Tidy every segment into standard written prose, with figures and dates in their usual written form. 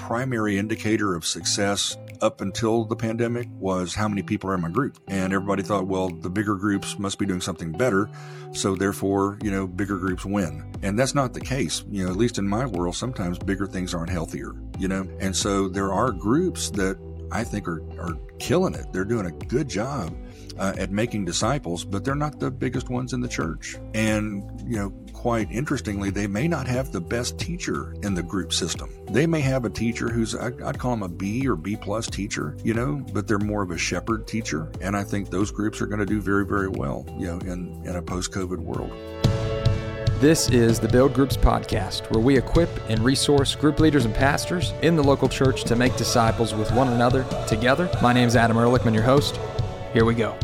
primary indicator of success up until the pandemic was how many people are in my group. And everybody thought, well, the bigger groups must be doing something better. So therefore, bigger groups win. And that's not the case. At least in my world, sometimes bigger things aren't healthier, And so there are groups that I think are killing it. They're doing a good job at making disciples, but they're not the biggest ones in the church. And, quite interestingly, they may not have the best teacher in the group system. They may have a teacher who's, I'd call him a B or B plus teacher, but they're more of a shepherd teacher. And I think those groups are going to do very, very well, in a post-COVID world. This is the Build Groups podcast, where we equip and resource group leaders and pastors in the local church to make disciples with one another together. My name is Adam Ehrlichman, your host. Here we go.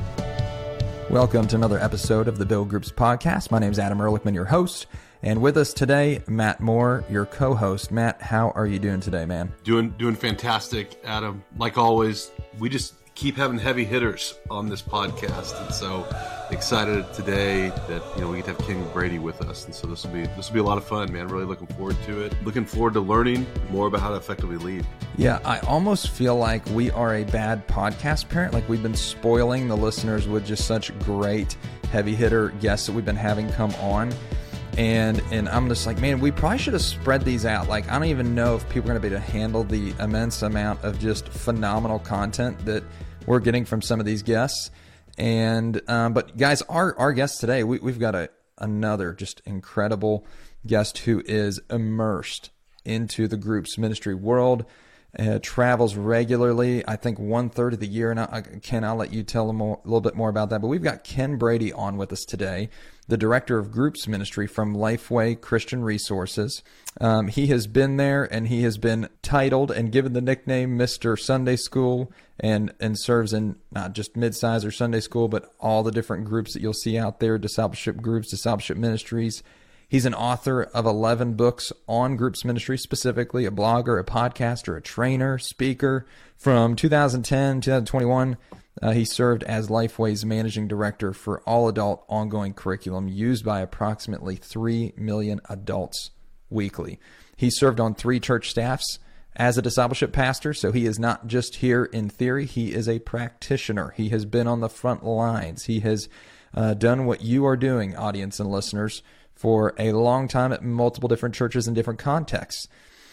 Welcome to another episode of the Build Groups podcast. My name is Adam Ehrlichman, your host. And with us today, Matt Moore, your co-host. Matt, how are you doing today, man? Doing fantastic, Adam. Like always, we just keep having heavy hitters on this podcast, and so excited today that we get to have Ken Brady with us, and so this will be a lot of fun, man. Really looking forward to it. Looking forward to learning more about how to effectively lead. Yeah, I almost feel like we are a bad podcast parent. Like we've been spoiling the listeners with just such great heavy hitter guests that we've been having come on. And I'm just like, man, we probably should have spread these out. Like, I don't even know if people are going to be able to handle the immense amount of just phenomenal content that we're getting from some of these guests. And but guys, our guest today, we've got another just incredible guest who is immersed into the group's ministry world, travels regularly, I think 1/3 of the year. And Ken, I'll let you tell them a little bit more about that. But we've got Ken Brady on with us today, the director of groups ministry from Lifeway Christian Resources. He has been there, and he has been titled and given the nickname Mr. Sunday School, and serves in not just midsize or Sunday school, but all the different groups that you'll see out there, discipleship groups, discipleship ministries. He's an author of 11 books on groups ministry, specifically a blogger, a podcaster, a trainer, speaker. From 2010, 2021, he served as Lifeway's managing director for all adult ongoing curriculum used by approximately 3 million adults weekly. He served on 3 church staffs as a discipleship pastor, so he is not just here in theory. He is a practitioner. He has been on the front lines. He has done what you are doing, audience and listeners, for a long time at multiple different churches in different contexts.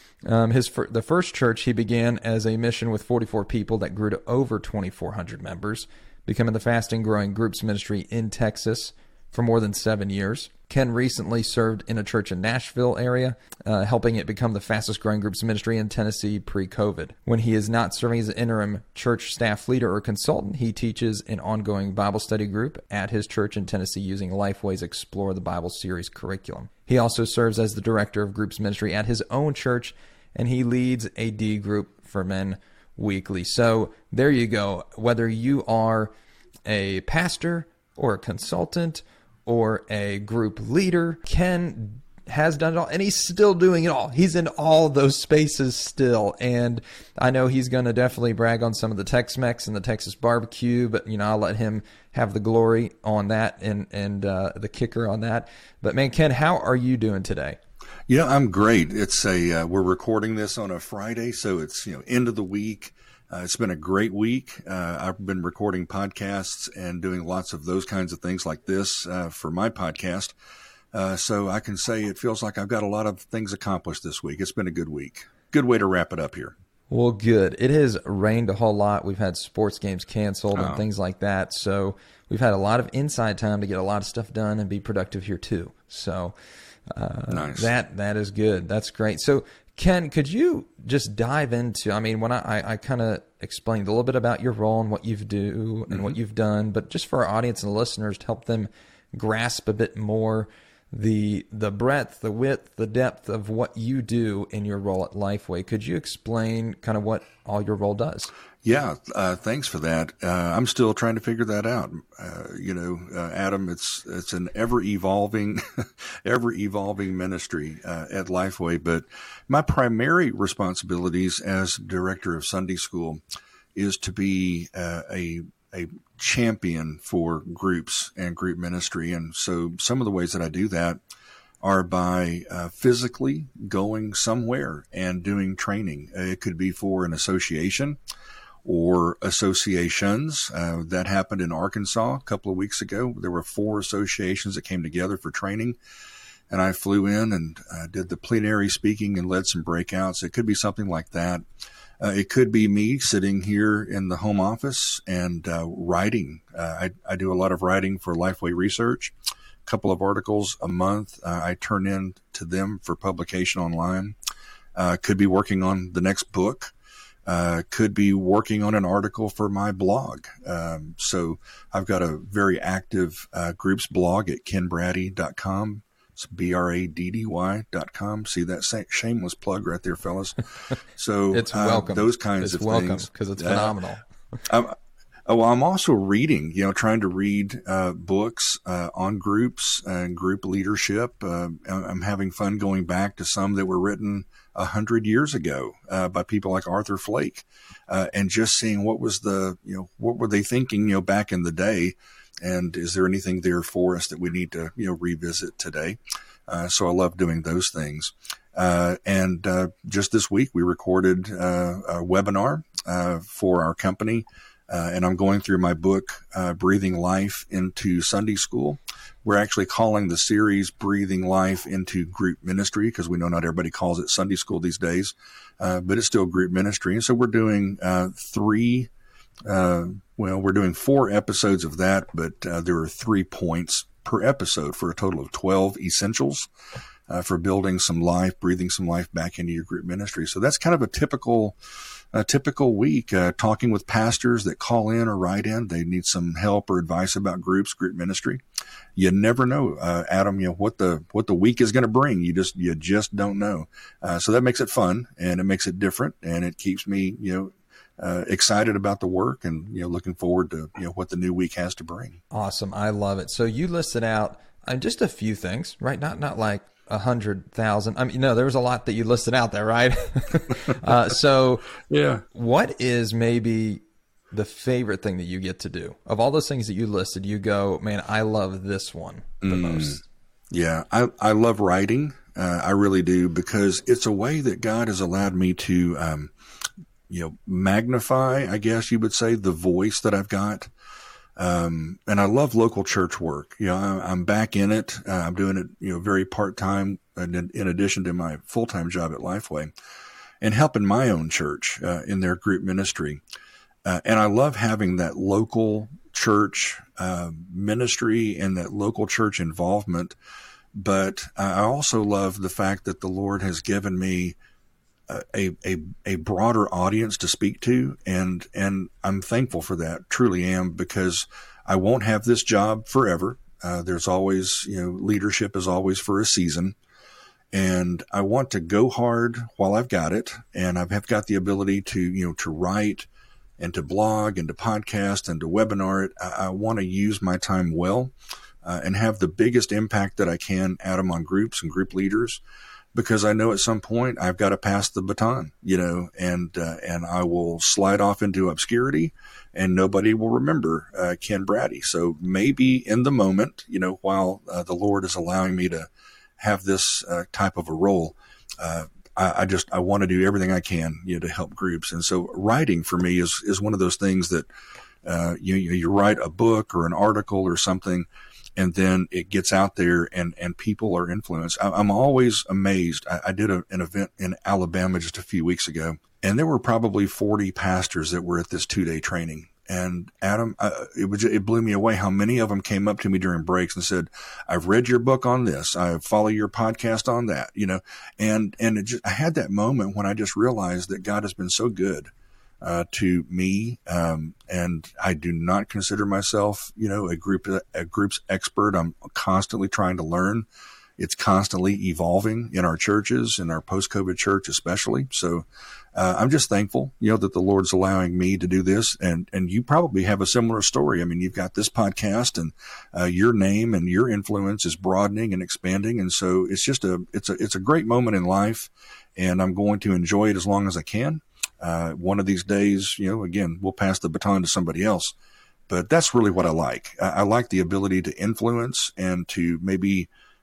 The first church he began as a mission with 44 people that grew to over 2,400 members, becoming the fastest growing groups ministry in Texas for more than 7 years. Ken recently served in a church in Nashville area, helping it become the fastest growing groups ministry in Tennessee pre-COVID. When he is not serving as an interim church staff leader or consultant, he teaches an ongoing Bible study group at his church in Tennessee using Lifeway's Explore the Bible series curriculum. He also serves as the director of groups ministry at his own church, and he leads a D group for men weekly. So there you go. Whether you are a pastor or a consultant or a group leader, Ken has done it all, and he's still doing it all. He's in all those spaces still, and I know he's going to definitely brag on some of the Tex-Mex and the Texas barbecue, but I'll let him have the glory on that and the kicker on that. But man, Ken, how are you doing today? I'm great. It's we're recording this on a Friday, so it's end of the week. It's been a great week. I've been recording podcasts and doing lots of those kinds of things like this for my podcast. So I can say it feels like I've got a lot of things accomplished this week. It's been a good week. Good way to wrap it up here. Well, good. It has rained a whole lot. We've had sports games canceled and things like that. So we've had a lot of inside time to get a lot of stuff done and be productive here too. So nice. That is good. That's great. So Ken, could you just dive into, when I kind of explained a little bit about your role and what you do and what you've done, but just for our audience and listeners to help them grasp a bit more the breadth, the width, the depth of what you do in your role at Lifeway. Could you explain kind of what all your role does? Yeah, thanks for that. I'm still trying to figure that out. Adam, it's an ever evolving ministry at Lifeway. But my primary responsibilities as director of Sunday school is to be a champion for groups and group ministry. And so some of the ways that I do that are by physically going somewhere and doing training. It could be for an association or associations. That happened in Arkansas a couple of weeks ago. There were 4 associations that came together for training, and I flew in and did the plenary speaking and led some breakouts. It could be something like that. It could be me sitting here in the home office and writing. I do a lot of writing for Lifeway Research, a couple of articles a month. I turn in to them for publication online. Could be working on the next book. Could be working on an article for my blog. So I've got a very active groups blog at kenbrady.com. It's BRADDY.com. See that shameless plug right there, fellas. So it's welcome. Those kinds of welcome, things. Because it's phenomenal. I'm also reading, trying to read books on groups and group leadership. I'm having fun going back to some that were written 100 years ago by people like Arthur Flake, and just seeing what was what were they thinking, back in the day, and is there anything there for us that we need to, revisit today? So I love doing those things. And just this week we recorded a webinar for our company. And I'm going through my book, Breathing Life into Sunday School. We're actually calling the series Breathing Life into Group Ministry, because we know not everybody calls it Sunday School these days, but it's still group ministry. And so we're doing we're doing 4 episodes of that, but there are 3 points per episode for a total of 12 essentials for building some life, breathing some life back into your group ministry. So that's kind of a typical week, talking with pastors that call in or write in. They need some help or advice about groups, group ministry. You never know, Adam, what the week is going to bring. You just don't know. So that makes it fun, and it makes it different, and it keeps me, excited about the work, and, looking forward to, what the new week has to bring. Awesome. I love it. So you listed out just a few things, right? Not like 100,000. I mean, no, there was a lot that you listed out there, right? So yeah, what is maybe the favorite thing that you get to do of all those things that you listed? You go, man, I love this one the most. Yeah. I love writing. I really do, because it's a way that God has allowed me to, magnify, I guess you would say, the voice that I've got. And I love local church work. I'm back in it. I'm doing it, very part-time, in addition to my full-time job at Lifeway, and helping my own church, in their group ministry. And I love having that local church, ministry and that local church involvement. But I also love the fact that the Lord has given me a broader audience to speak to. And I'm thankful for that, truly am, because I won't have this job forever. There's always, leadership is always for a season, and I want to go hard while I've got it. And I've got the ability to, to write and to blog and to podcast and to webinar it. I want to use my time well, and have the biggest impact that I can, Adam, on groups and group leaders, because I know at some point I've got to pass the baton, and I will slide off into obscurity, and nobody will remember Ken Brady. So maybe in the moment, while the Lord is allowing me to have this type of a role, I want to do everything I can, to help groups. And so writing for me is one of those things that you write a book or an article or something, and then it gets out there and people are influenced. I'm always amazed. I did an event in Alabama just a few weeks ago, and there were probably 40 pastors that were at this 2-day training. And Adam, it blew me away how many of them came up to me during breaks and said, "I've read your book on this. I follow your podcast on that," and I had that moment when I just realized that God has been so good to me. And I do not consider myself, a group's expert. I'm constantly trying to learn. It's constantly evolving in our churches, in our post-COVID church especially. So I'm just thankful, that the Lord's allowing me to do this. And you probably have a similar story. I mean, you've got this podcast, and your name and your influence is broadening and expanding. And so it's just it's a great moment in life, and I'm going to enjoy it as long as I can. One of these days, again, we'll pass the baton to somebody else, but that's really what I like. I like the ability to influence and to maybe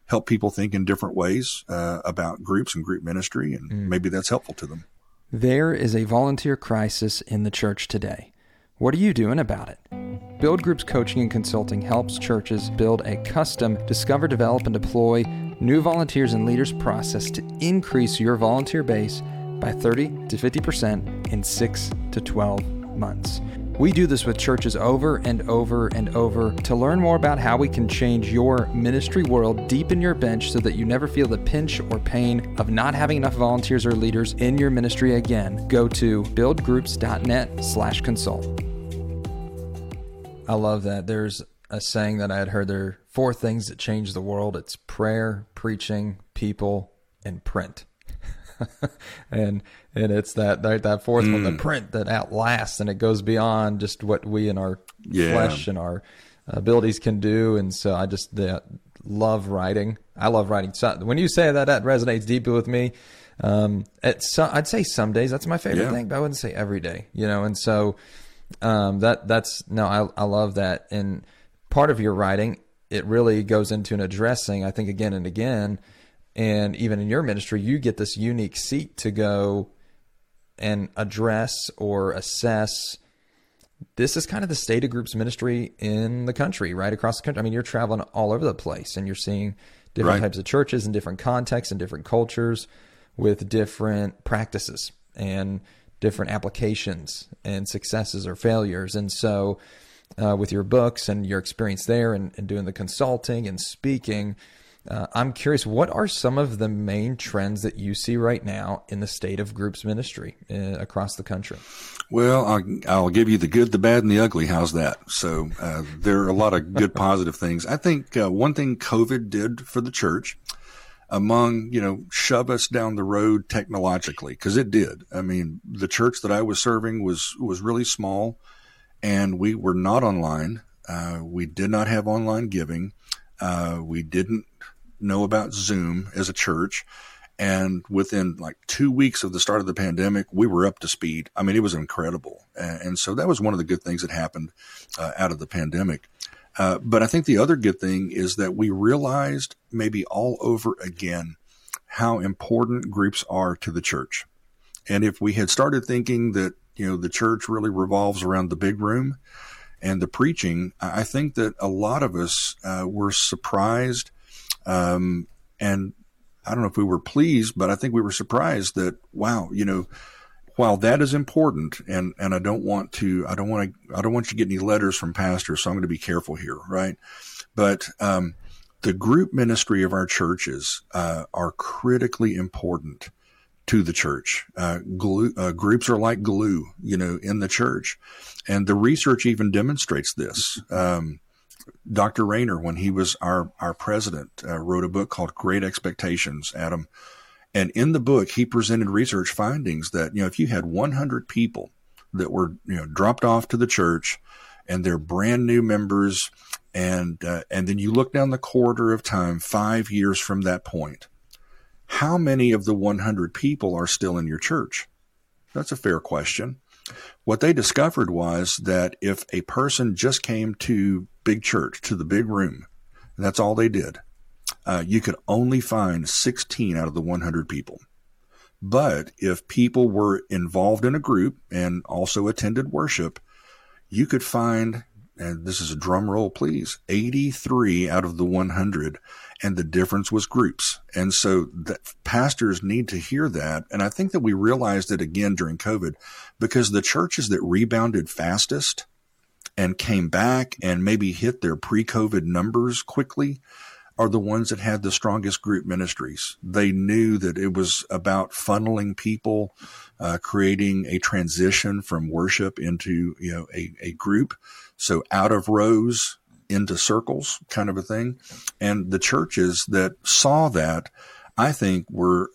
help people think in different ways about groups and group ministry, and maybe that's helpful to them. There is a volunteer crisis in the church today. What are you doing about it? Build Group's coaching and consulting helps churches build a custom discover, develop, and deploy new volunteers and leaders process to increase your volunteer base by 30 to 50% in 6 to 12 months. We do this with churches over and over and over. To learn more about how we can change your ministry world, deepen your bench so that you never feel the pinch or pain of not having enough volunteers or leaders in your ministry again, go to buildgroups.net/consult. I love that. There's a saying that I had heard, there are 4 things that change the world. It's prayer, preaching, people, and print. and it's that 4th one, the print, that outlasts, and it goes beyond just what we in our flesh and our abilities can do. And so I just love writing. I love writing. So when you say that resonates deeply with me. I'd say some days that's my favorite thing, but I wouldn't say every day, and so I love that. And part of your writing, it really goes into an addressing, I think, again and again. And even in your ministry, you get this unique seat to go and address or assess. This is kind of the state of groups ministry in the country, right across the country. I mean, you're traveling all over the place, and you're seeing different types of churches in different contexts and different cultures with different practices and different applications and successes or failures. And so with your books and your experience there and doing the consulting and speaking, I'm curious, what are some of the main trends that you see right now in the state of groups ministry across the country? Well, I'll give you the good, the bad, and the ugly. How's that? So there are a lot of good, positive things. I think one thing COVID did for the church, among, shove us down the road technologically, because it did. I mean, the church that I was serving was really small, and we were not online. We did not have online giving. We didn't know about Zoom as a church. And within like 2 weeks of the start of the pandemic, we were up to speed. I mean, it was incredible. And so that was one of the good things that happened out of the pandemic. But I think the other good thing is that we realized maybe all over again how important groups are to the church. And if we had started thinking that, the church really revolves around the big room and the preaching, I think that a lot of us were surprised. And I don't know if we were pleased, but I think we were surprised that, wow, while that is important, and I don't want you to get any letters from pastors, so I'm going to be careful here, right? But the group ministry of our churches are critically important to the church. Groups are like glue, in the church, and the research even demonstrates this. Dr. Rayner, when he was our president, wrote a book called Great Expectations, Adam. And in the book, he presented research findings that, if you had 100 people that were, dropped off to the church and they're brand new members, and then you look down the corridor of time 5 years from that point, how many of the 100 people are still in your church? That's a fair question. What they discovered was that if a person just came to big church, to the big room, and that's all they did, you could only find 16 out of the 100 people. But if people were involved in a group and also attended worship, you could find, and this is a drum roll, please, 83 out of the 100, and the difference was groups. And so pastors need to hear that. And I think that we realized it again during COVID, because the churches that rebounded fastest and came back and maybe hit their pre-COVID numbers quickly are the ones that had the strongest group ministries. They knew that it was about funneling people, creating a transition from worship into, a group. So out of rows into circles kind of a thing. And the churches that saw that, I think were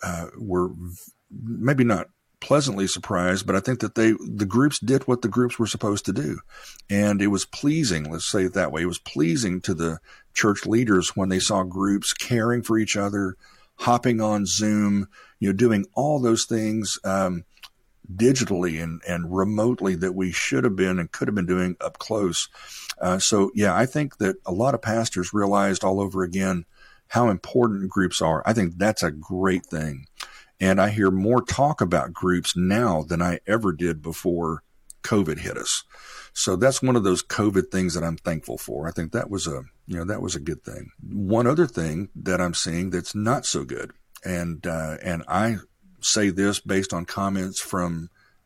maybe not pleasantly surprised, but I think that the groups did what the groups were supposed to do. And it was pleasing, let's say it that way. It was pleasing to the church leaders when they saw groups caring for each other, hopping on Zoom, doing all those things digitally and remotely that we should have been and could have been doing up close. I think that a lot of pastors realized all over again how important groups are. I think that's a great thing. And I hear more talk about groups now than I ever did before COVID hit us. So that's one of those COVID things that I'm thankful for. I think that was a good thing. One other thing that I'm seeing that's not so good, and I say this based on comments from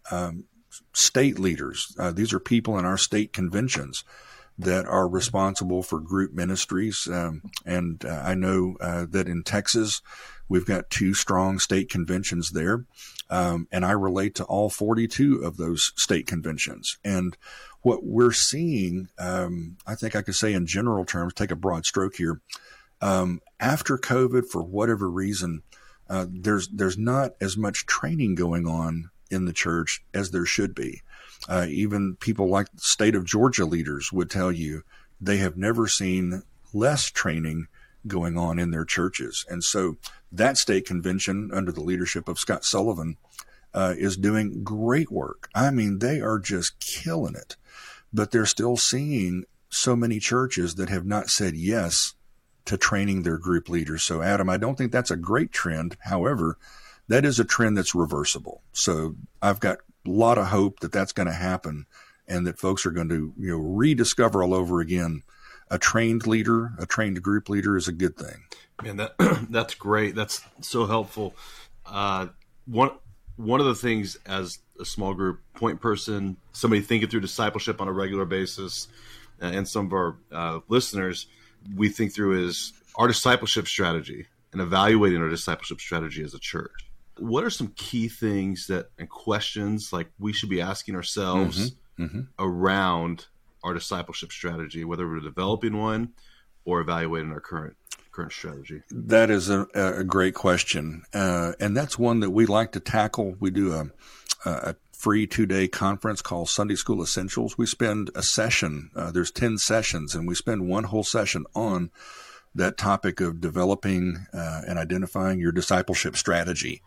state leaders. These are people in our state conventions that are responsible for group ministries. And I know that in Texas, we've got 2 strong state conventions there. And I relate to all 42 of those state conventions. And what we're seeing, I think I could say in general terms, take a broad stroke here. After COVID, for whatever reason, there's not as much training going on in the church as there should be. Even people like the state of Georgia leaders would tell you they have never seen less training going on in their churches. And so that state convention under the leadership of Scott Sullivan is doing great work. I mean, they are just killing it, but they're still seeing so many churches that have not said yes to training their group leaders. So Adam, I don't think that's a great trend. However, that is a trend that's reversible. So I've got a lot of hope that that's going to happen and that folks are going to, rediscover all over again. A trained leader, a trained group leader is a good thing. Man, that's great. That's so helpful. One of the things as a small group point person, somebody thinking through discipleship on a regular basis, and some of our listeners, we think through is our discipleship strategy and evaluating our discipleship strategy as a church. What are some key things and questions like we should be asking ourselves around our discipleship strategy, whether we're developing one or evaluating our current strategy? That is a great question. And that's one that we like to tackle. We do a free 2-day conference called Sunday School Essentials. We spend a session, there's 10 sessions, and we spend one whole session on that topic of developing and identifying your discipleship strategy.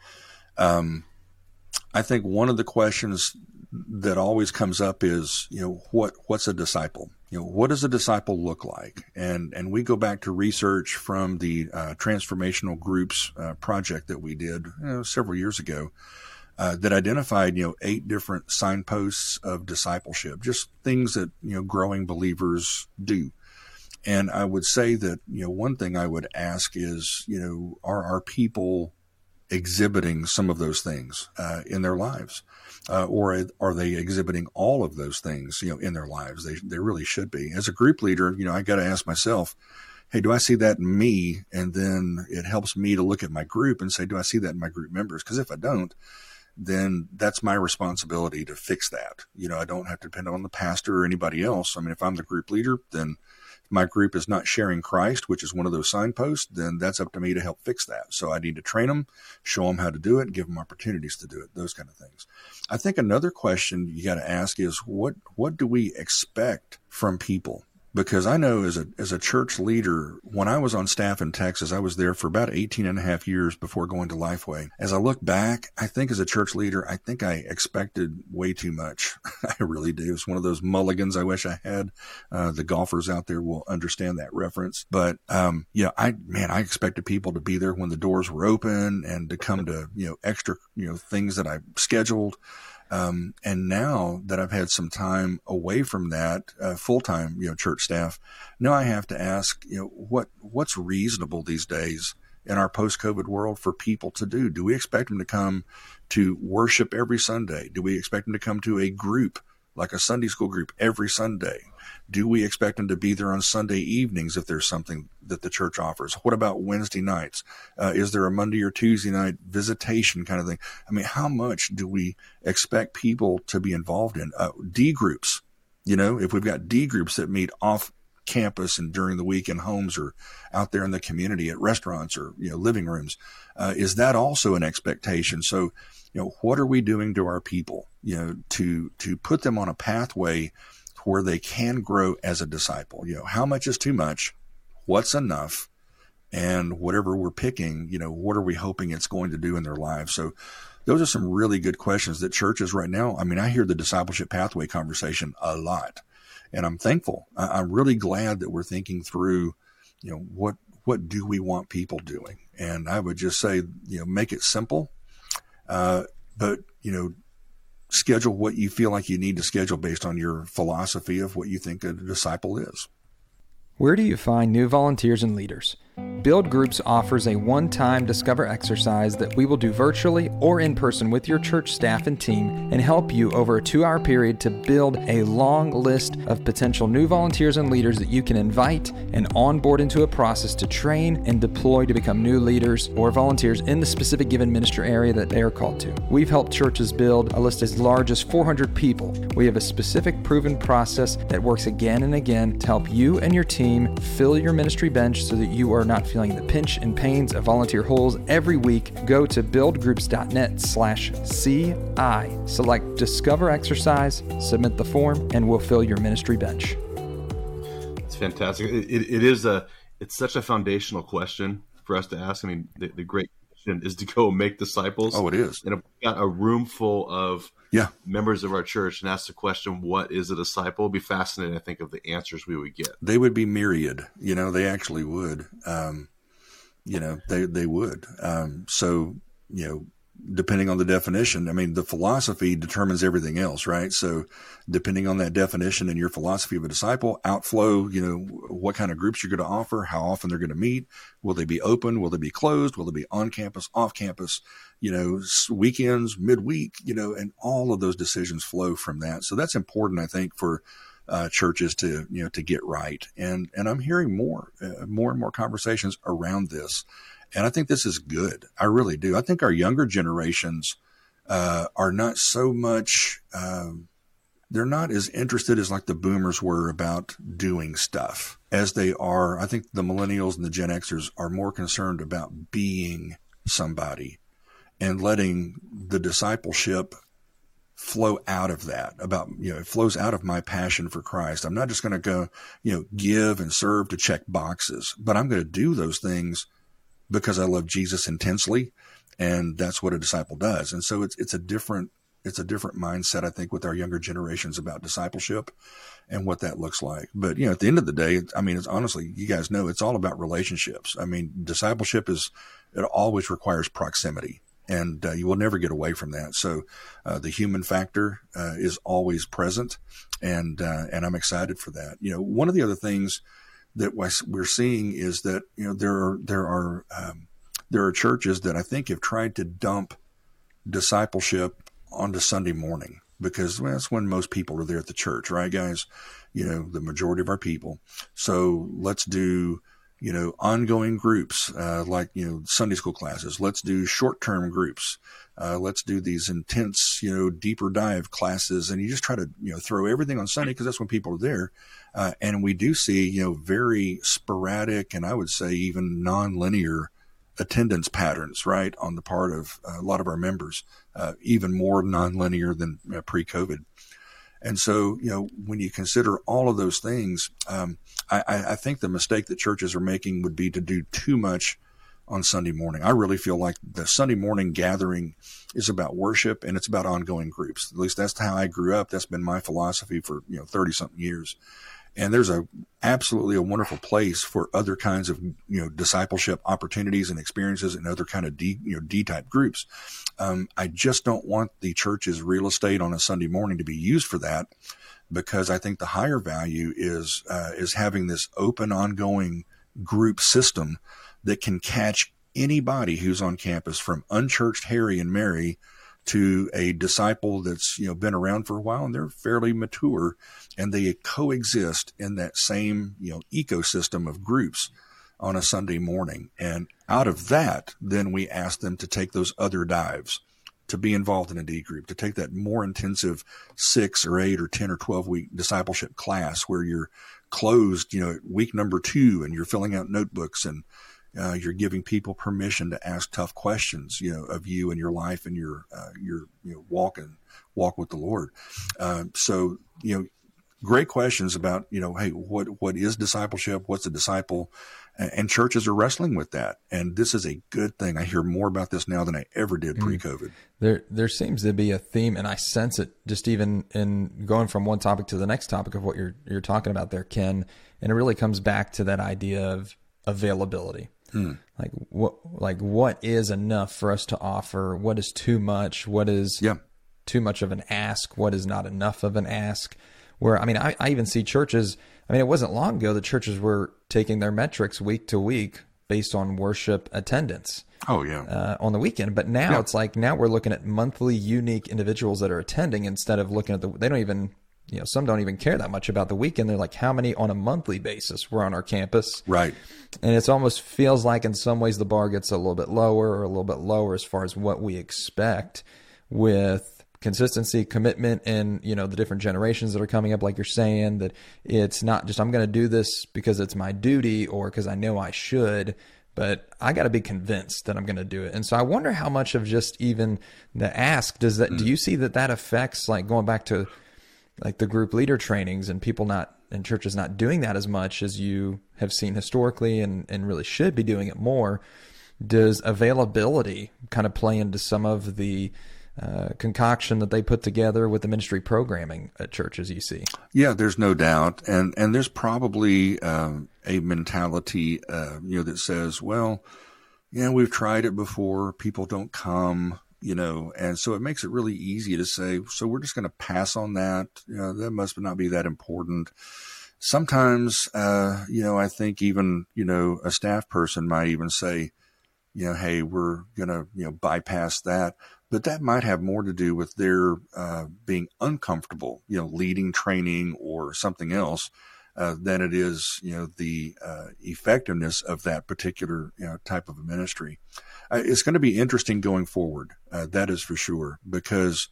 I think one of the questions that always comes up is, what's a disciple? What does a disciple look like? And we go back to research from the Transformational Groups project that we did several years ago that identified, 8 different signposts of discipleship, just things that, growing believers do. And I would say that, one thing I would ask is, are our people exhibiting some of those things in their lives? Or are they exhibiting all of those things, in their lives? They really should be. As a group leader, I got to ask myself, hey, do I see that in me? And then it helps me to look at my group and say, do I see that in my group members? Because if I don't, then that's my responsibility to fix that. I don't have to depend on the pastor or anybody else. I mean, if I'm the group leader, then my group is not sharing Christ, which is one of those signposts, then that's up to me to help fix that. So I need to train them, show them how to do it, and give them opportunities to do it, those kind of things. I think another question you got to ask is what do we expect from people? Because I know as a church leader, when I was on staff in Texas, I was there for about 18 and a half years before going to Lifeway. As I look back, I think as a church leader, I think I expected way too much. I really do. It's one of those mulligans I wish I had. The golfers out there will understand that reference. But, I expected people to be there when the doors were open and to come to, extra, things that I scheduled. And now that I've had some time away from that, full-time, church staff, now I have to ask, what's reasonable these days in our post-COVID world for people to do? Do we expect them to come to worship every Sunday? Do we expect them to come to a group, like a Sunday school group, every Sunday? Do we expect them to be there on Sunday evenings if there's something that the church offers? What about Wednesday nights? Is there a Monday or Tuesday night visitation kind of thing? I mean, how much do we expect people to be involved in? D groups, if we've got D groups that meet off campus and during the week in homes or out there in the community at restaurants or, living rooms, is that also an expectation? So, what are we doing to our people, to put them on a pathway where they can grow as a disciple? How much is too much? What's enough? And whatever we're picking, what are we hoping it's going to do in their lives? So those are some really good questions that churches right now, I hear the discipleship pathway conversation a lot, and I'm thankful. I'm really glad that we're thinking through, what what do we want people doing? And I would just say, make it simple, but, schedule what you feel like you need to schedule based on your philosophy of what you think a disciple is. Where do you find new volunteers and leaders? Build Groups offers a one-time Discover exercise that we will do virtually or in person with your church staff and team and help you over a 2-hour period to build a long list of potential new volunteers and leaders that you can invite and onboard into a process to train and deploy to become new leaders or volunteers in the specific given ministry area that they are called to. We've helped churches build a list as large as 400 people. We have a specific proven process that works again and again to help you and your team fill your ministry bench so that you are not feeling the pinch and pains of volunteer holes every week. Go to buildgroups.net/CI. Select Discover Exercise, submit the form, and we'll fill your ministry bench. It's fantastic. It's such a foundational question for us to ask. I mean, the great question is to go make disciples. Oh, it is. And if we've got a room full of members of our church and ask the question, what is a disciple? It'd be fascinating, I think, of the answers we would get. They would be myriad. They actually would. They would. So, depending on the definition, I mean, the philosophy determines everything else, right? So depending on that definition and your philosophy of a disciple, outflow, what kind of groups you're going to offer, how often they're going to meet, will they be open, will they be closed, will they be on campus, off campus, weekends, midweek, and all of those decisions flow from that. So that's important, I think, for churches to get right. And I'm hearing more and more conversations around this. And I think this is good. I really do. I think our younger generations are not so much, they're not as interested as like the boomers were about doing stuff as they are. I think the millennials and the Gen Xers are more concerned about being somebody and letting the discipleship flow out of that, it flows out of my passion for Christ. I'm not just going to go, give and serve to check boxes, but I'm going to do those things because I love Jesus intensely, and that's what a disciple does. And so it's a different mindset, I think, with our younger generations about discipleship and what that looks like. But at the end of the day, I mean, it's honestly, you guys know, it's all about relationships. I mean, discipleship it always requires proximity, and you will never get away from that. So the human factor is always present, and I'm excited for that. One of the other things that we're seeing is that there are churches that I think have tried to dump discipleship onto Sunday morning because that's when most people are there at the church, right, guys? The majority of our people. So let's do ongoing groups like Sunday school classes. Let's do short-term groups. Let's do these intense deeper dive classes, and you just try to throw everything on Sunday because that's when people are there. And we do see very sporadic and I would say even non-linear attendance patterns, right, on the part of a lot of our members, even more non-linear than pre-COVID. And so, when you consider all of those things, I think the mistake that churches are making would be to do too much on Sunday morning. I really feel like the Sunday morning gathering is about worship and it's about ongoing groups. At least that's how I grew up. That's been my philosophy for 30 something years. And there's absolutely a wonderful place for other kinds of, discipleship opportunities and experiences and other kind of D-type groups. I just don't want the church's real estate on a Sunday morning to be used for that, because I think the higher value is having this open, ongoing group system that can catch anybody who's on campus, from unchurched Harry and Mary to a disciple that's been around for a while and they're fairly mature, and they coexist in that same ecosystem of groups on a Sunday morning. And out of that, then we ask them to take those other dives, to be involved in a D group, to take that more intensive 6 or 8 or 10 or 12 week discipleship class where you're closed, week number 2, and you're filling out notebooks and you're giving people permission to ask tough questions, of you and your life and your walk with the Lord. So, great questions about, hey, what is discipleship? What's a disciple? And churches are wrestling with that. And this is a good thing. I hear more about this now than I ever did pre-COVID. There seems to be a theme, and I sense it just even in going from one topic to the next topic of what you're talking about there, Ken. And it really comes back to that idea of availability. What is enough for us to offer? What is too much? What is too much of an ask? What is not enough of an ask? Where, I mean, I even see churches, I mean, it wasn't long ago that churches were taking their metrics week to week based on worship attendance. Oh, yeah. On the weekend. But now it's like, now we're looking at monthly unique individuals that are attending instead of looking at they don't even, some don't even care that much about the weekend. They're like, how many on a monthly basis were on our campus? Right. And it almost feels like in some ways the bar gets a little bit lower as far as what we expect with consistency, commitment, and, the different generations that are coming up, like you're saying, that it's not just, I'm going to do this because it's my duty or because I know I should, but I got to be convinced that I'm going to do it. And so I wonder how much of just even the ask, do you see that affects, like going back to like the group leader trainings and people and churches not doing that as much as you have seen historically and really should be doing it more? Does availability kind of play into some of the concoction that they put together with the ministry programming at churches you see? Yeah, there's no doubt. And there's probably a mentality, that says, well, we've tried it before. People don't come, and so it makes it really easy to say, so we're just going to pass on that. That must not be that important. Sometimes, I think even, a staff person might even say, hey, we're going to, bypass that. But that might have more to do with their being uncomfortable, leading training or something else, than it is, the effectiveness of that particular type of a ministry. It's going to be interesting going forward. That is for sure, because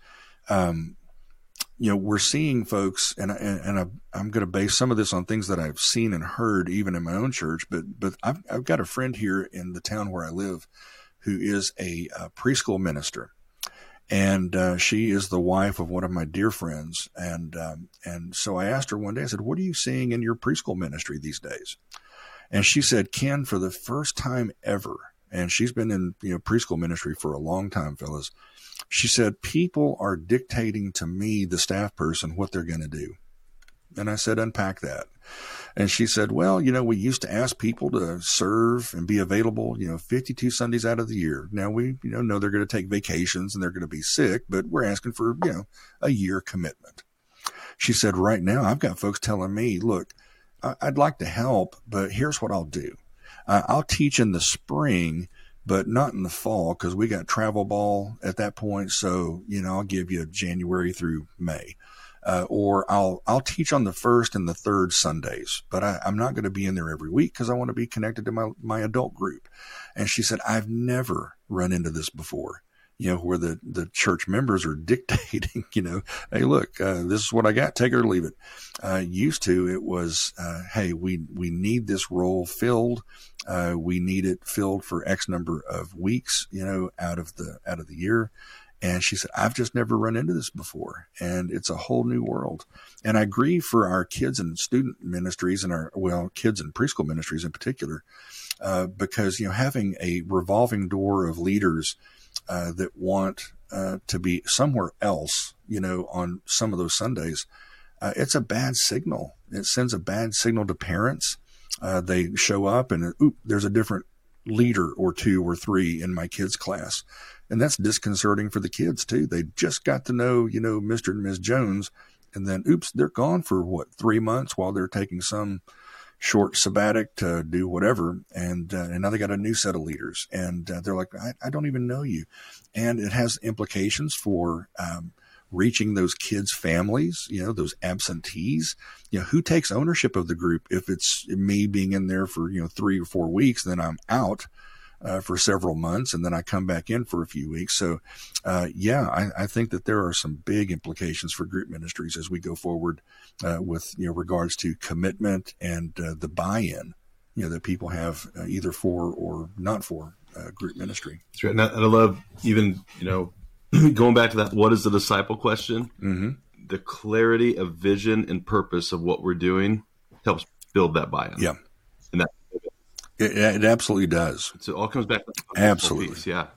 we're seeing folks, and I'm going to base some of this on things that I've seen and heard even in my own church. But I've got a friend here in the town where I live who is a preschool minister. And she is the wife of one of my dear friends. And so I asked her one day, I said, what are you seeing in your preschool ministry these days? And she said, Ken, for the first time ever, and she's been in preschool ministry for a long time, fellas, she said, people are dictating to me, the staff person, what they're going to do. And I said, unpack that. And she said, well, we used to ask people to serve and be available, 52 Sundays out of the year. Now we, know they're going to take vacations and they're going to be sick, but we're asking for, a year commitment. She said, right now I've got folks telling me, look, I'd like to help, but here's what I'll do. I'll teach in the spring, but not in the fall, because we got travel ball at that point. So, I'll give you January through May. Or I'll teach on the first and the third Sundays, but I'm not going to be in there every week because I want to be connected to my adult group. And she said, I've never run into this before, where the church members are dictating, hey, look, this is what I got, take it or leave it. Used to, it was, hey, we need this role filled. We need it filled for X number of weeks, out of the year. And she said, I've just never run into this before. And it's a whole new world. And I agree for our kids and student ministries and kids and preschool ministries in particular, because, having a revolving door of leaders that want to be somewhere else, on some of those Sundays, it's a bad signal. It sends a bad signal to parents. They show up and, there's a different leader or two or three in my kids' class. And that's disconcerting for the kids too. They just got to know, Mr. and Ms. Jones, and then, they're gone for 3 months while they're taking some short sabbatic to do whatever. And now they got a new set of leaders, and they're like, I don't even know you. And it has implications for, reaching those kids' families, those absentees, who takes ownership of the group? If it's me being in there for, 3 or 4 weeks, then I'm out for several months, and then I come back in for a few weeks. So, I think that there are some big implications for group ministries as we go forward with regards to commitment and the buy-in that people have either for or not for group ministry. That's right, and I love even going back to that. What is the disciple question? Mm-hmm. The clarity of vision and purpose of what we're doing helps build that buy-in. Yeah, and that. It absolutely does. So it all comes back to the absolutely piece. Yeah.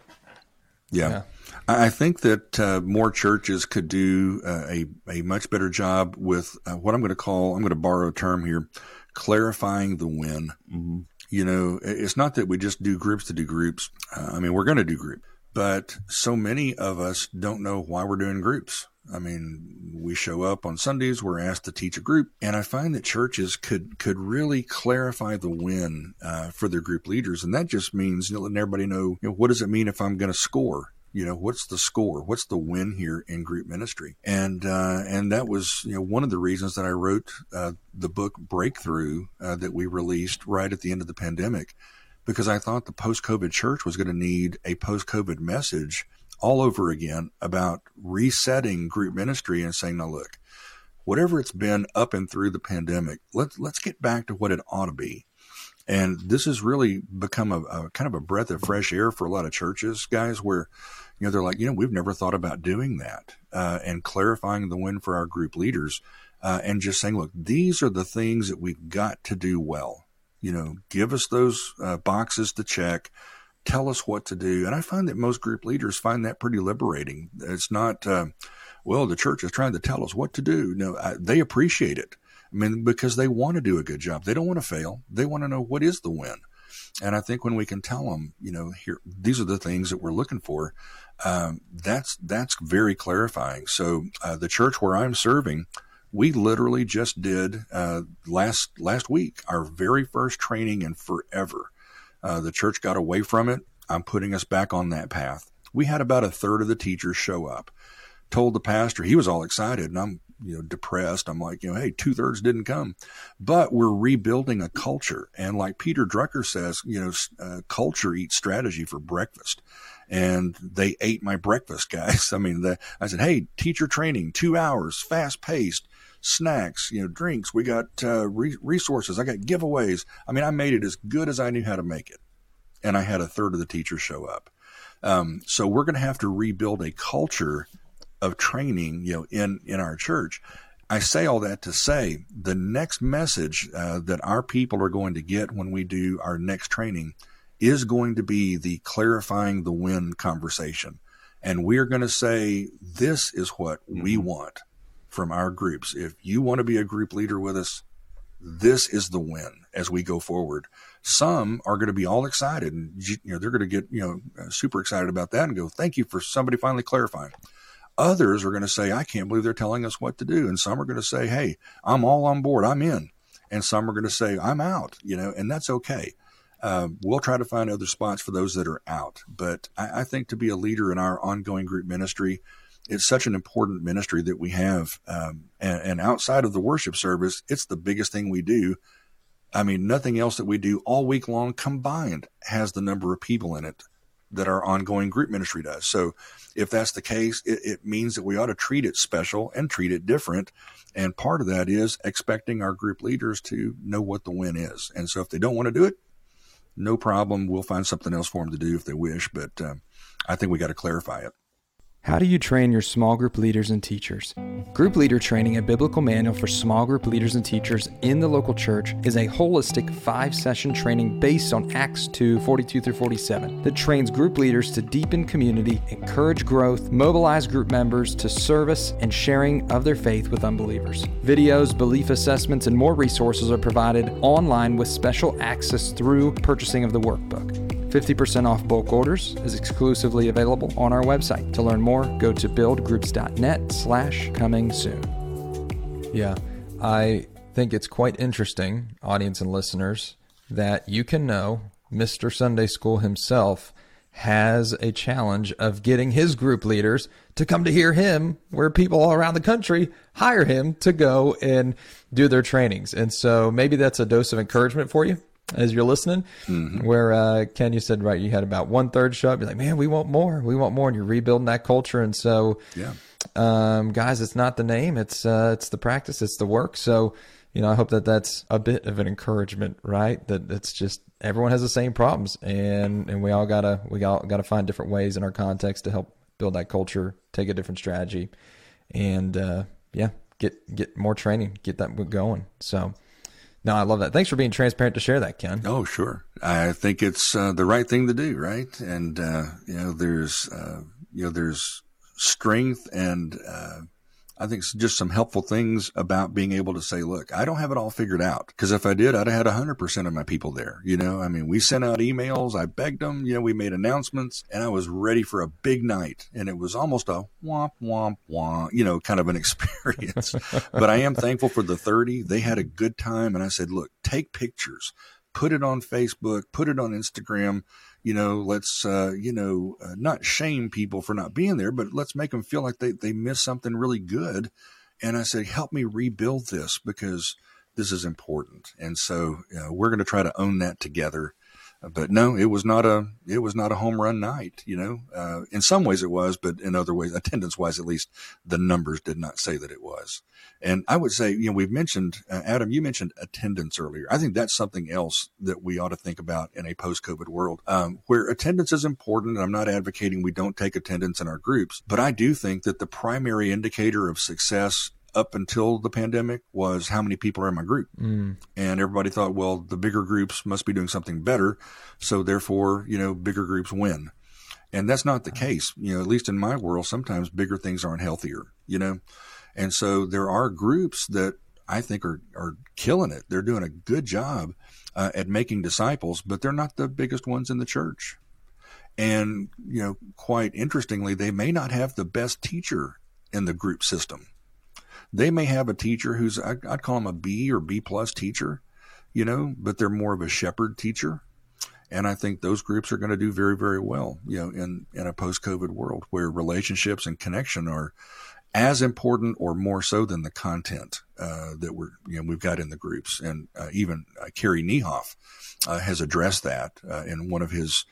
I think that more churches could do a much better job with what I'm going to borrow a term here, clarifying the when. Mm-hmm. You know, it's not that we just do groups to do groups. I mean, we're going to do groups, but so many of us don't know why we're doing groups. I mean, we show up on Sundays, we're asked to teach a group, and I find that churches could really clarify the when for their group leaders. And that just means, letting everybody know, what does it mean if I'm going to score? What's the score? What's the win here in group ministry? And that was, one of the reasons that I wrote the book Breakthrough that we released right at the end of the pandemic, because I thought the post-COVID church was going to need a post-COVID message all over again about resetting group ministry and saying, now look, whatever it's been up and through the pandemic, let's get back to what it ought to be. And this has really become a kind of a breath of fresh air for a lot of churches, guys, where, they're like, we've never thought about doing that, and clarifying the win for our group leaders, and just saying, look, these are the things that we've got to do well. Give us those boxes to check. Tell us what to do. And I find that most group leaders find that pretty liberating. It's not, the church is trying to tell us what to do. No, they appreciate it. I mean, because they want to do a good job. They don't want to fail. They want to know what is the win. And I think when we can tell them, here, these are the things that we're looking for, that's very clarifying. So the church where I'm serving, we literally just did last week our very first training in forever. The church got away from it. I'm putting us back on that path. We had about a third of the teachers show up. Told the pastor, he was all excited, and I'm depressed. I'm like, hey, 2/3 didn't come. But we're rebuilding a culture. And like Peter Drucker says, culture eats strategy for breakfast. And they ate my breakfast, guys. I mean, I said, hey, teacher training, 2 hours, fast paced, snacks, drinks. We got resources. I got giveaways. I mean, I made it as good as I knew how to make it. And I had a third of the teachers show up. So we're going to have to rebuild a culture of training, in our church. I say all that to say the next message that our people are going to get when we do our next training is going to be the clarifying the win conversation. And we're going to say, this is what we want from our groups. If you want to be a group leader with us, this is the win as we go forward. Some are going to be all excited, and they're going to get super excited about that and go, thank you for somebody finally clarifying. Others are going to say, I can't believe they're telling us what to do. And some are going to say, hey, I'm all on board, I'm in. And some are going to say, I'm out, and that's okay. We'll try to find other spots for those that are out. But I think to be a leader in our ongoing group ministry, it's such an important ministry that we have. And outside of the worship service, it's the biggest thing we do. I mean, nothing else that we do all week long combined has the number of people in it that our ongoing group ministry does. So if that's the case, it means that we ought to treat it special and treat it different. And part of that is expecting our group leaders to know what the win is. And so if they don't want to do it, no problem. We'll find something else for them to do if they wish. But I think we got to clarify it. How do you train your small group leaders and teachers? Group Leader Training, a biblical manual for small group leaders and teachers in the local church, is a holistic 5-session training based on Acts 2:42-47 that trains group leaders to deepen community, encourage growth, mobilize group members to service and sharing of their faith with unbelievers. Videos, belief assessments, and more resources are provided online with special access through purchasing of the workbook. 50% off bulk orders is exclusively available on our website. To learn more, go to buildgroups.net/coming soon. Yeah, I think it's quite interesting, audience and listeners, that you can know Mr. Sunday School himself has a challenge of getting his group leaders to come to hear him, where people all around the country hire him to go and do their trainings. And so maybe that's a dose of encouragement for you as you're listening, where Ken, you said, right, you had about 1/3 show up. You're like, man, we want more, and you're rebuilding that culture. And so, guys, it's not the name, it's the practice, it's the work. So, I hope that that's a bit of an encouragement, right? That it's just everyone has the same problems, and we all gotta find different ways in our context to help build that culture, take a different strategy, and get more training, get that going. So. No, I love that. Thanks for being transparent to share that, Ken. Oh, sure. I think it's the right thing to do, right? And there's strength and I think just some helpful things about being able to say, look, I don't have it all figured out. Because if I did, I'd have had 100% of my people there. I mean, we sent out emails, I begged them, we made announcements, and I was ready for a big night. And it was almost a womp, womp, womp, kind of an experience. But I am thankful for the 30. They had a good time. And I said, look, take pictures, put it on Facebook, put it on Instagram. Let's, not shame people for not being there, but let's make them feel like they missed something really good. And I said, help me rebuild this because this is important. And so we're going to try to own that together. But no, it was not a home run night. In some ways it was, but in other ways, attendance wise, at least the numbers did not say that it was. And I would say, we've mentioned, Adam, you mentioned attendance earlier. I think that's something else that we ought to think about in a post-COVID world, where attendance is important. And I'm not advocating we don't take attendance in our groups, but I do think that the primary indicator of success up until the pandemic was how many people are in my group. And everybody thought, well, the bigger groups must be doing something better. So therefore, bigger groups win. And that's not the case. At least in my world, sometimes bigger things aren't healthier, And so there are groups that I think are killing it. They're doing a good job at making disciples, but they're not the biggest ones in the church. And, quite interestingly, they may not have the best teacher in the group system. They may have a teacher who's, I'd call him a B or B plus teacher, but they're more of a shepherd teacher. And I think those groups are going to do very, very well, in a post-COVID world where relationships and connection are as important or more so than the content that we've got in the groups. And even Kerry Niehoff has addressed that in one of his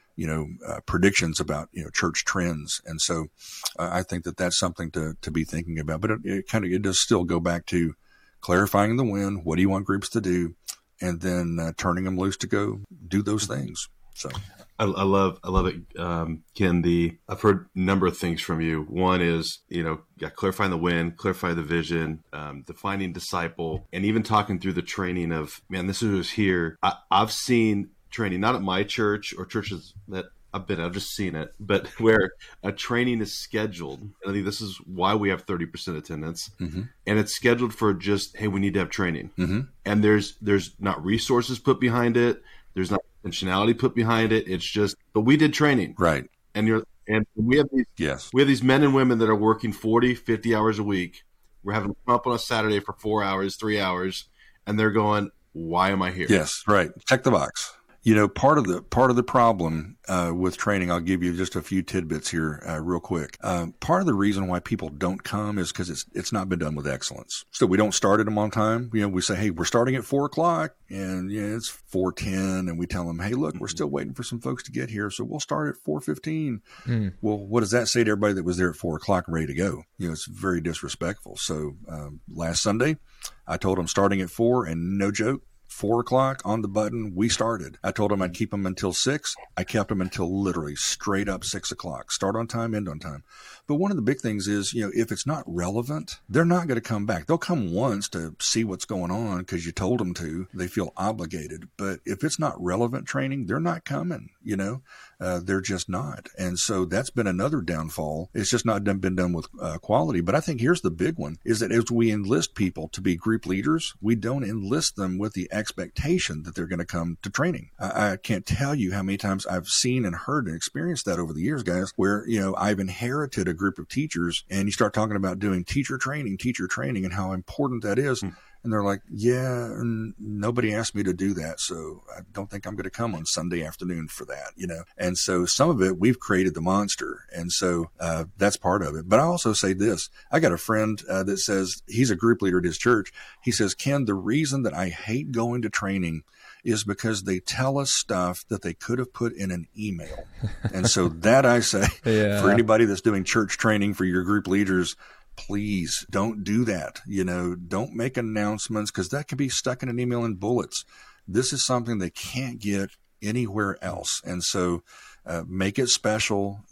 predictions about, church trends. And so I think that that's something to be thinking about, but it does still go back to clarifying the when, what do you want groups to do? And then turning them loose to go do those things. So I love it. Ken, I've heard a number of things from you. One is, clarifying the when, clarify the vision, defining disciple, and even talking through the training of, man, this is who's here. I've seen training, not at my church or churches that I've just seen it, but where a training is scheduled. And I think this is why we have 30% attendance. Mm-hmm. And it's scheduled for just, hey, we need to have training. Mm-hmm. And there's not resources put behind it. There's not intentionality put behind it. It's just, but we did training. Right. And we have these men and women that are working 40, 50 hours a week. We're having them come up on a Saturday for 4 hours, 3 hours, and they're going, why am I here? Yes. Right. Check the box. Part of the problem with training, I'll give you just a few tidbits here real quick. Part of the reason why people don't come is because it's not been done with excellence. So we don't start them on time. We say, hey, we're starting at 4:00, and it's 4:10, and we tell them, hey, look, we're still waiting for some folks to get here, so we'll start at 4:15. Well, what does that say to everybody that was there at 4:00 and ready to go? It's very disrespectful. So last Sunday, I told them starting at 4, and no joke, 4:00 on the button, we started. I told them I'd keep them until 6. I kept them until literally straight up 6:00. Start on time, end on time. But one of the big things is, if it's not relevant, they're not going to come back. They'll come once to see what's going on because you told them to. They feel obligated. But if it's not relevant training, they're not coming, they're just not. And so that's been another downfall. It's just not been done with quality. But I think here's the big one is that as we enlist people to be group leaders, we don't enlist them with the expectation that they're going to come to training. I can't tell you how many times I've seen and heard and experienced that over the years, guys, where, I've inherited a group of teachers and you start talking about doing teacher training and how important that is. And they're like, yeah, nobody asked me to do that. So I don't think I'm going to come on Sunday afternoon for that, And so some of it, we've created the monster. And so that's part of it. But I also say this. I got a friend that says he's a group leader at his church. He says, Ken, the reason that I hate going to training is because they tell us stuff that they could have put in an email. And so that I say, for anybody that's doing church training for your group leaders, please don't do that. Don't make announcements because that can be stuck in an email in bullets. This is something they can't get anywhere else. And so make it special,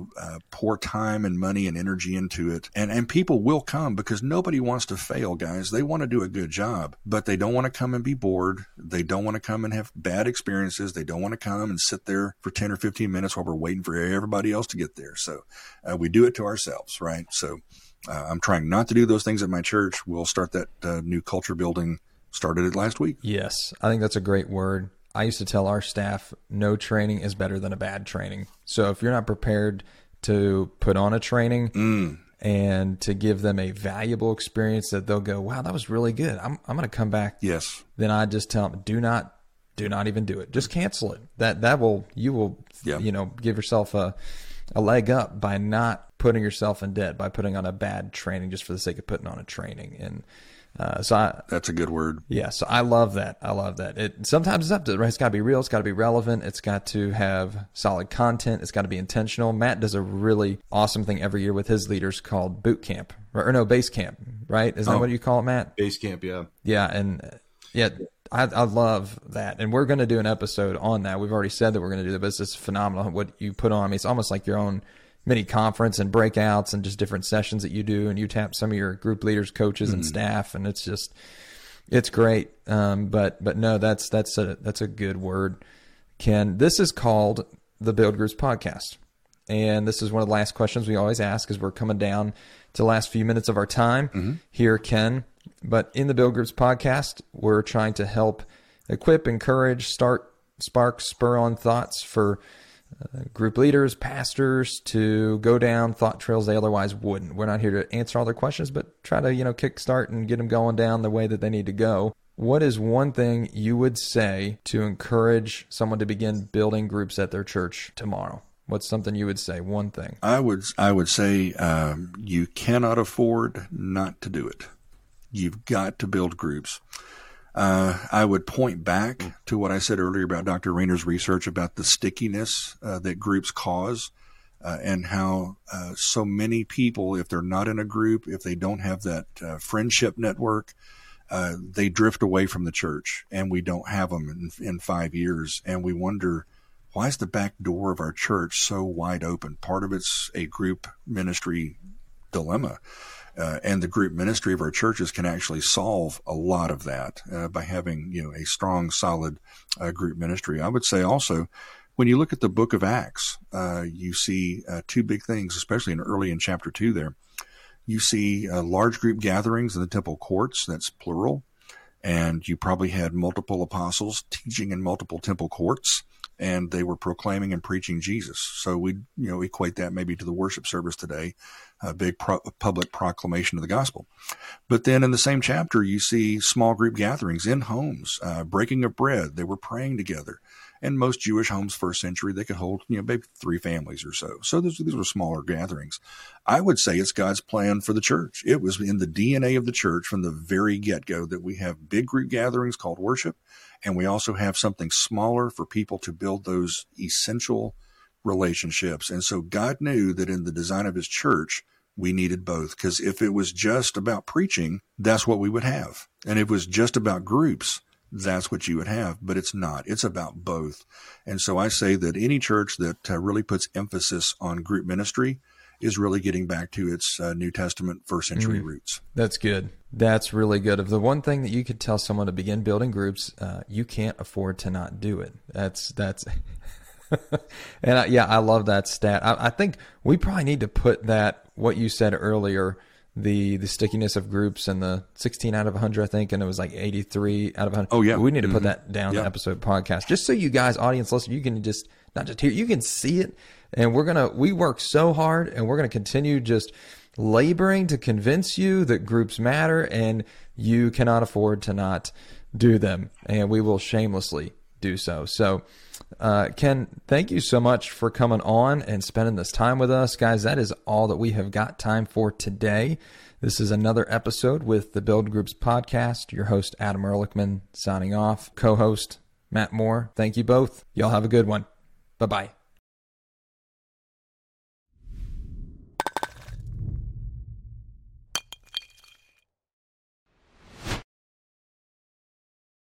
pour time and money and energy into it. And people will come because nobody wants to fail, guys. They want to do a good job, but they don't want to come and be bored. They don't want to come and have bad experiences. They don't want to come and sit there for 10 or 15 minutes while we're waiting for everybody else to get there. So we do it to ourselves, right? So I'm trying not to do those things at my church. We'll start that new culture building. Started it last week. Yes, I think that's a great word. I used to tell our staff, no training is better than a bad training. So if you're not prepared to put on a training and to give them a valuable experience that they'll go, wow, that was really good. I'm going to come back. Yes. Then I just tell them, do not even do it. Just cancel it. You will give yourself a leg up by not putting yourself in debt, by putting on a bad training just for the sake of putting on a training. And that's a good word. Yeah. So I love that. Sometimes it's up to, right? It's got to be real. It's got to be relevant. It's got to have solid content. It's got to be intentional. Matt does a really awesome thing every year with his leaders called boot camp base camp, right? Isn't that what you call it, Matt? Base camp. Yeah. Yeah. And yeah, I love that. And we're going to do an episode on that. We've already said that we're going to do that, but it's just phenomenal what you put on. I mean, it's almost like your own mini conference and breakouts and just different sessions that you do. And you tap some of your group leaders, coaches, and staff. And it's great. But no, that's a good word, Ken. This is called the Build Groups Podcast. And this is one of the last questions we always ask as we're coming down to the last few minutes of our time here, Ken. But in the Build Groups Podcast, we're trying to help equip, encourage, spark, spur on thoughts for group leaders, pastors to go down thought trails they otherwise wouldn't. We're not here to answer all their questions, but try to, kickstart and get them going down the way that they need to go. What is one thing you would say to encourage someone to begin building groups at their church tomorrow? What's something you would say? One thing. I would say you cannot afford not to do it. You've got to build groups. I would point back to what I said earlier about Dr. Rayner's research about the stickiness that groups cause and how so many people, if they're not in a group, if they don't have that friendship network, they drift away from the church, and we don't have them in 5 years. And we wonder, why is the back door of our church so wide open? Part of it's a group ministry dilemma. And the group ministry of our churches can actually solve a lot of that by having, a strong, solid group ministry. I would say also, when you look at the book of Acts, you see two big things, especially early in chapter 2 there. You see large group gatherings in the temple courts, that's plural, and you probably had multiple apostles teaching in multiple temple courts, and they were proclaiming and preaching Jesus. So we, equate that maybe to the worship service today, a big public proclamation of the gospel. But then in the same chapter, you see small group gatherings in homes, breaking of bread. They were praying together. And most Jewish homes first century, they could hold, maybe 3 families or so. So these were smaller gatherings. I would say it's God's plan for the church. It was in the DNA of the church from the very get-go that we have big group gatherings called worship, and we also have something smaller for people to build those essential relationships. And so God knew that in the design of his church, we needed both, because if it was just about preaching, that's what we would have. And if it was just about groups, that's what you would have, but it's not. It's about both. And so I say that any church that really puts emphasis on group ministry is really getting back to its New Testament first century roots. That's good. That's really good. If the one thing that you could tell someone to begin building groups, you can't afford to not do it. That's and I love that stat. I think we probably need to put that, what you said earlier, the stickiness of groups and the 16 out of 100, I think, and it was like 83 out of 100. Oh, yeah. We need to put that down in the episode podcast, just so you guys, audience, listen, you can just, not just hear, you can see it. And we work so hard, and we're going to continue just laboring to convince you that groups matter, and you cannot afford to not do them. And we will shamelessly do so. So, Ken, thank you so much for coming on and spending this time with us. Guys, that is all that we have got time for today. This is another episode with the Build Groups Podcast. Your host, Adam Ehrlichman, signing off. Co-host, Matt Moore. Thank you both. Y'all have a good one. Bye-bye.